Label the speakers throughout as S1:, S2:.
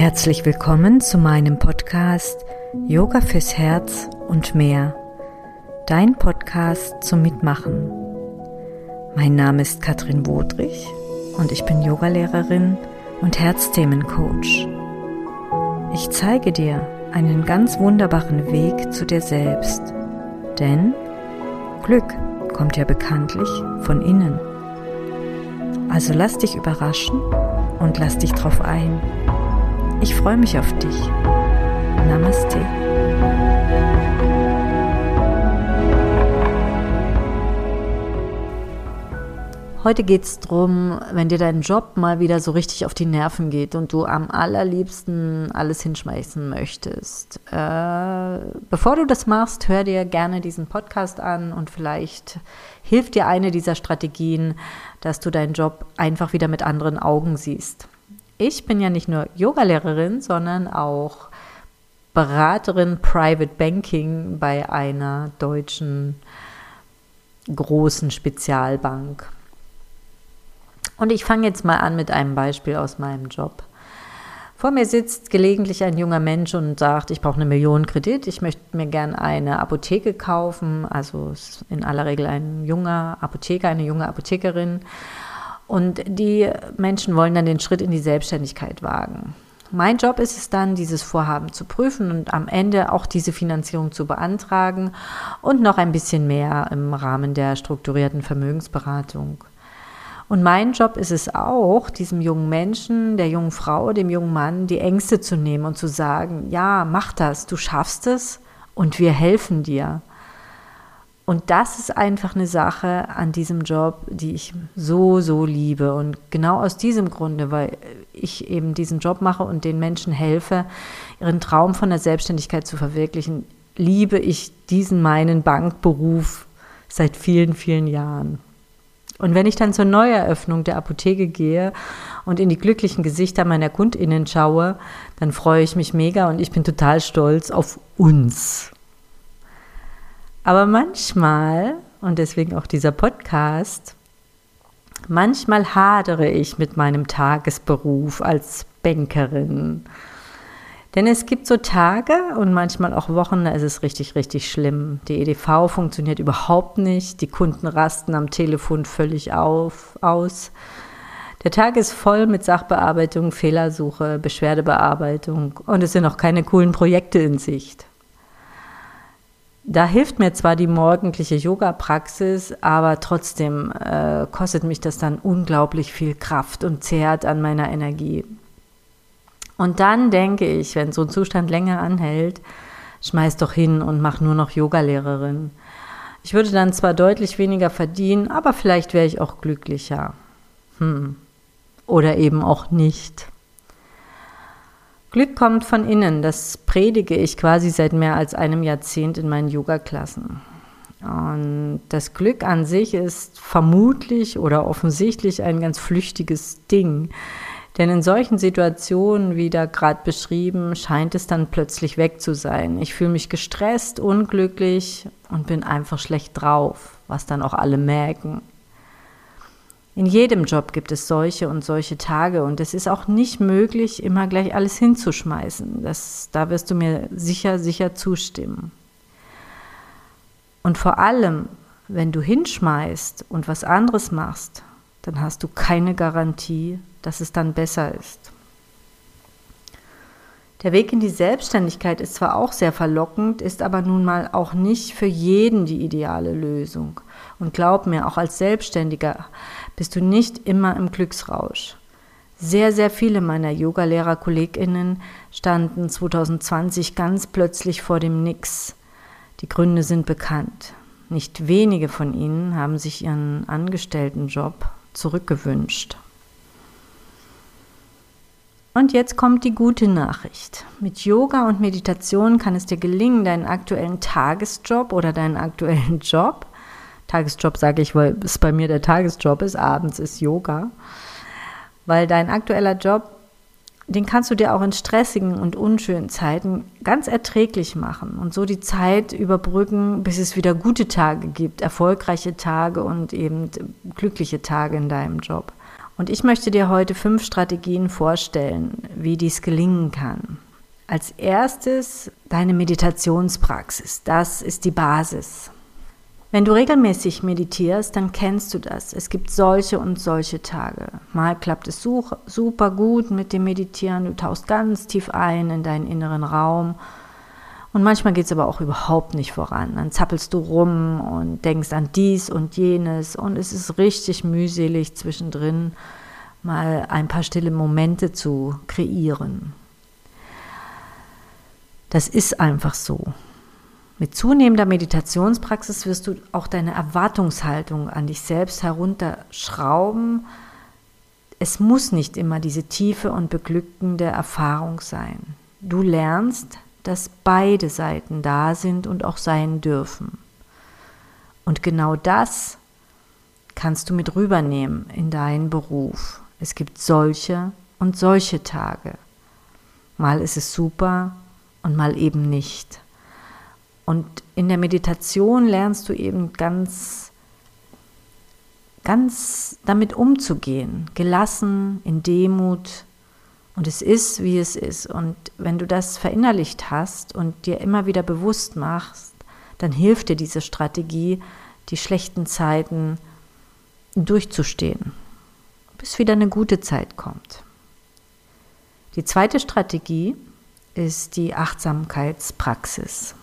S1: Herzlich willkommen zu meinem Podcast Yoga fürs Herz und mehr. Dein Podcast zum Mitmachen. Mein Name ist Katrin Wodrich und ich bin Yogalehrerin und Herzthemencoach. Ich zeige dir einen ganz wunderbaren Weg zu dir selbst, denn Glück kommt ja bekanntlich von innen. Also lass dich überraschen und lass dich drauf ein. Ich freue mich auf dich. Namaste. Heute geht es darum, wenn dir dein Job mal wieder so richtig auf die Nerven geht und du am allerliebsten alles hinschmeißen möchtest. Bevor du das machst, hör dir gerne diesen Podcast an und vielleicht hilft dir eine dieser Strategien, dass du deinen Job einfach wieder mit anderen Augen siehst. Ich bin ja nicht nur Yogalehrerin, sondern auch Beraterin Private Banking bei einer deutschen großen Spezialbank. Und ich fange jetzt mal an mit einem Beispiel aus meinem Job. Vor mir sitzt gelegentlich ein junger Mensch und sagt, ich brauche 1 Million Kredit, ich möchte mir gerne eine Apotheke kaufen, also ist in aller Regel ein junger Apotheker, eine junge Apothekerin. Und die Menschen wollen dann den Schritt in die Selbstständigkeit wagen. Mein Job ist es dann, dieses Vorhaben zu prüfen und am Ende auch diese Finanzierung zu beantragen und noch ein bisschen mehr im Rahmen der strukturierten Vermögensberatung. Und mein Job ist es auch, diesem jungen Menschen, der jungen Frau, dem jungen Mann die Ängste zu nehmen und zu sagen, ja, mach das, du schaffst es und wir helfen dir. Und das ist einfach eine Sache an diesem Job, die ich so liebe. Und genau aus diesem Grunde, weil ich eben diesen Job mache und den Menschen helfe, ihren Traum von der Selbstständigkeit zu verwirklichen, liebe ich diesen meinen Bankberuf seit vielen Jahren. Und wenn ich dann zur Neueröffnung der Apotheke gehe und in die glücklichen Gesichter meiner KundInnen schaue, dann freue ich mich mega und ich bin total stolz auf uns. Aber manchmal, und deswegen auch dieser Podcast, manchmal hadere ich mit meinem Tagesberuf als Bankerin. Denn es gibt so Tage und manchmal auch Wochen, da ist es richtig schlimm. Die EDV funktioniert überhaupt nicht, die Kunden rasten am Telefon völlig aus. Der Tag ist voll mit Sachbearbeitung, Fehlersuche, Beschwerdebearbeitung und es sind auch keine coolen Projekte in Sicht. Da hilft mir zwar die morgendliche Yoga-Praxis, aber trotzdem kostet mich das dann unglaublich viel Kraft und zehrt an meiner Energie. Und dann denke ich, wenn so ein Zustand länger anhält, schmeiß doch hin und mach nur noch Yogalehrerin. Ich würde dann zwar deutlich weniger verdienen, aber vielleicht wäre ich auch glücklicher. Oder eben auch nicht. Glück kommt von innen, das predige ich quasi seit mehr als einem Jahrzehnt in meinen Yoga-Klassen. Und das Glück an sich ist vermutlich oder offensichtlich ein ganz flüchtiges Ding. Denn in solchen Situationen, wie da gerade beschrieben, scheint es dann plötzlich weg zu sein. Ich fühle mich gestresst, unglücklich und bin einfach schlecht drauf, was dann auch alle merken. In jedem Job gibt es solche und solche Tage und es ist auch nicht möglich, immer gleich alles hinzuschmeißen. Da wirst du mir sicher zustimmen. Und vor allem, wenn du hinschmeißt und was anderes machst, dann hast du keine Garantie, dass es dann besser ist. Der Weg in die Selbstständigkeit ist zwar auch sehr verlockend, ist aber nun mal auch nicht für jeden die ideale Lösung. Und glaub mir, auch als Selbstständiger bist du nicht immer im Glücksrausch. Sehr viele meiner Yogalehrer-KollegInnen standen 2020 ganz plötzlich vor dem Nix. Die Gründe sind bekannt. Nicht wenige von ihnen haben sich ihren Angestelltenjob zurückgewünscht. Und jetzt kommt die gute Nachricht. Mit Yoga und Meditation kann es dir gelingen, deinen aktuellen Tagesjob oder deinen aktuellen Job, Tagesjob sage ich, weil es bei mir der Tagesjob ist, abends ist Yoga, weil dein aktueller Job, den kannst du dir auch in stressigen und unschönen Zeiten ganz erträglich machen und so die Zeit überbrücken, bis es wieder gute Tage gibt, erfolgreiche Tage und eben glückliche Tage in deinem Job. Und ich möchte dir heute 5 Strategien vorstellen, wie dies gelingen kann. Als erstes deine Meditationspraxis. Das ist die Basis. Wenn du regelmäßig meditierst, dann kennst du das. Es gibt solche und solche Tage. Mal klappt es super gut mit dem Meditieren. Du tauchst ganz tief ein in deinen inneren Raum. Und manchmal geht es aber auch überhaupt nicht voran. Dann zappelst du rum und denkst an dies und jenes. Und es ist richtig mühselig zwischendrin, mal ein paar stille Momente zu kreieren. Das ist einfach so. Mit zunehmender Meditationspraxis wirst du auch deine Erwartungshaltung an dich selbst herunterschrauben. Es muss nicht immer diese tiefe und beglückende Erfahrung sein. Du lernst, dass beide Seiten da sind und auch sein dürfen. Und genau das kannst du mit rübernehmen in deinen Beruf. Es gibt solche und solche Tage. Mal ist es super und mal eben nicht. Und in der Meditation lernst du eben ganz damit umzugehen, gelassen, in Demut. Und es ist, wie es ist. Und wenn du das verinnerlicht hast und dir immer wieder bewusst machst, dann hilft dir diese Strategie, die schlechten Zeiten durchzustehen, bis wieder eine gute Zeit kommt. Die zweite Strategie ist die Achtsamkeitspraxis.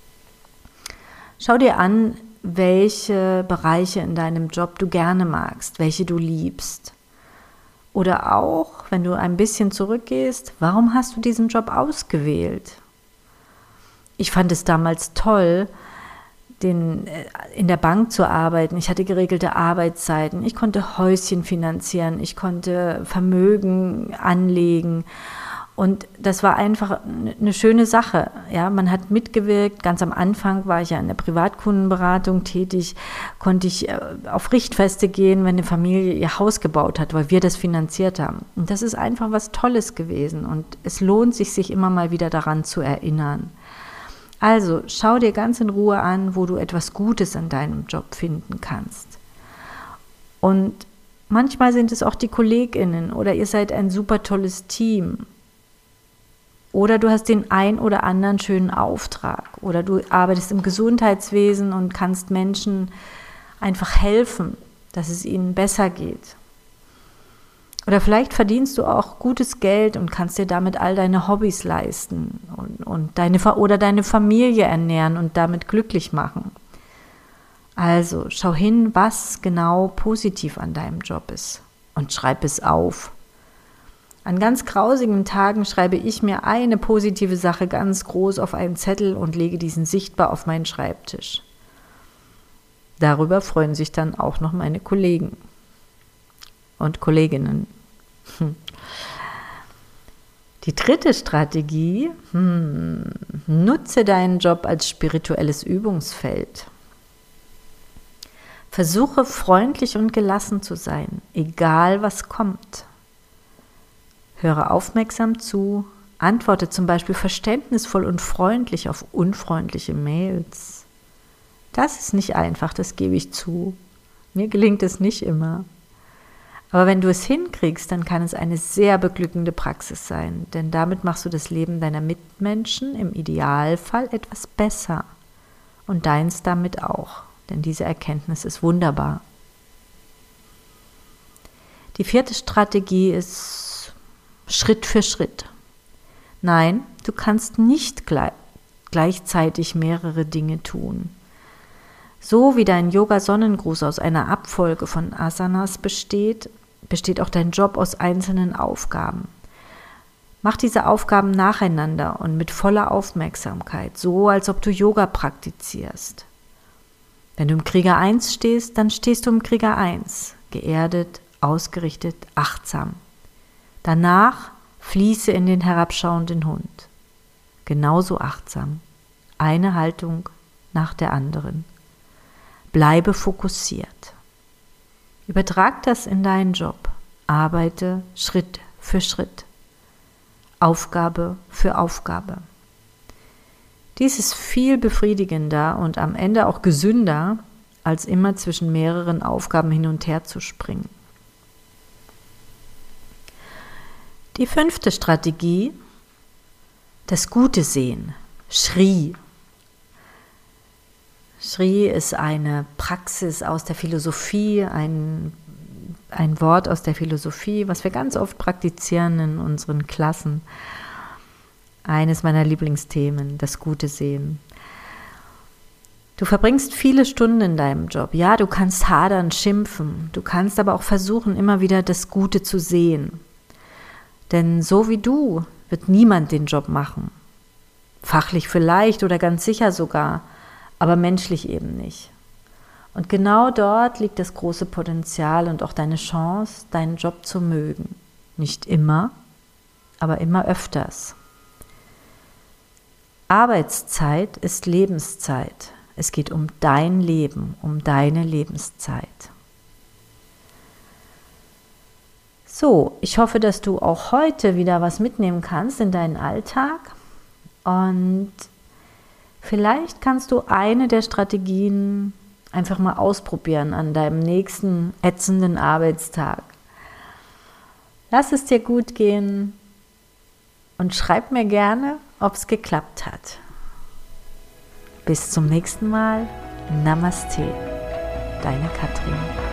S1: Schau dir an, welche Bereiche in deinem Job du gerne magst, welche du liebst. Oder auch, wenn du ein bisschen zurückgehst, warum hast du diesen Job ausgewählt? Ich fand es damals toll, in der Bank zu arbeiten. Ich hatte geregelte Arbeitszeiten, ich konnte Häuschen finanzieren, ich konnte Vermögen anlegen. Und das war einfach eine schöne Sache. Ja, man hat mitgewirkt. Ganz am Anfang war ich ja in der Privatkundenberatung tätig, konnte ich auf Richtfeste gehen, wenn eine Familie ihr Haus gebaut hat, weil wir das finanziert haben. Und das ist einfach was Tolles gewesen. Und es lohnt sich immer mal wieder daran zu erinnern. Also schau dir ganz in Ruhe an, wo du etwas Gutes an deinem Job finden kannst. Und manchmal sind es auch die KollegInnen oder ihr seid ein super tolles Team. Oder du hast den ein oder anderen schönen Auftrag. Oder du arbeitest im Gesundheitswesen und kannst Menschen einfach helfen, dass es ihnen besser geht. Oder vielleicht verdienst du auch gutes Geld und kannst dir damit all deine Hobbys leisten und deine Familie ernähren und damit glücklich machen. Also schau hin, was genau positiv an deinem Job ist und schreib es auf. An ganz grausigen Tagen schreibe ich mir eine positive Sache ganz groß auf einen Zettel und lege diesen sichtbar auf meinen Schreibtisch. Darüber freuen sich dann auch noch meine Kollegen und Kolleginnen. Die dritte Strategie, nutze deinen Job als spirituelles Übungsfeld. Versuche freundlich und gelassen zu sein, egal was kommt. Höre aufmerksam zu, antworte zum Beispiel verständnisvoll und freundlich auf unfreundliche Mails. Das ist nicht einfach, das gebe ich zu. Mir gelingt es nicht immer. Aber wenn du es hinkriegst, dann kann es eine sehr beglückende Praxis sein, denn damit machst du das Leben deiner Mitmenschen im Idealfall etwas besser und deins damit auch, denn diese Erkenntnis ist wunderbar. Die vierte Strategie ist Schritt für Schritt. Nein, du kannst nicht gleichzeitig mehrere Dinge tun. So wie dein Yoga-Sonnengruß aus einer Abfolge von Asanas besteht auch dein Job aus einzelnen Aufgaben. Mach diese Aufgaben nacheinander und mit voller Aufmerksamkeit, so als ob du Yoga praktizierst. Wenn du im Krieger 1 stehst, dann stehst du im Krieger 1, geerdet, ausgerichtet, achtsam. Danach fließe in den herabschauenden Hund. Genauso achtsam. Eine Haltung nach der anderen. Bleibe fokussiert. Übertrag das in deinen Job. Arbeite Schritt für Schritt. Aufgabe für Aufgabe. Dies ist viel befriedigender und am Ende auch gesünder, als immer zwischen mehreren Aufgaben hin und her zu springen. Die 5. Strategie, das Gute sehen, Shri. Shri ist eine Praxis aus der Philosophie, ein Wort aus der Philosophie, was wir ganz oft praktizieren in unseren Klassen. Eines meiner Lieblingsthemen, das Gute sehen. Du verbringst viele Stunden in deinem Job. Ja, du kannst hadern, schimpfen. Du kannst aber auch versuchen, immer wieder das Gute zu sehen. Denn so wie du wird niemand den Job machen. Fachlich vielleicht oder ganz sicher sogar, aber menschlich eben nicht. Und genau dort liegt das große Potenzial und auch deine Chance, deinen Job zu mögen. Nicht immer, aber immer öfters. Arbeitszeit ist Lebenszeit. Es geht um dein Leben, um deine Lebenszeit. So, ich hoffe, dass du auch heute wieder was mitnehmen kannst in deinen Alltag und vielleicht kannst du eine der Strategien einfach mal ausprobieren an deinem nächsten ätzenden Arbeitstag. Lass es dir gut gehen und schreib mir gerne, ob es geklappt hat. Bis zum nächsten Mal. Namaste, deine Katrin.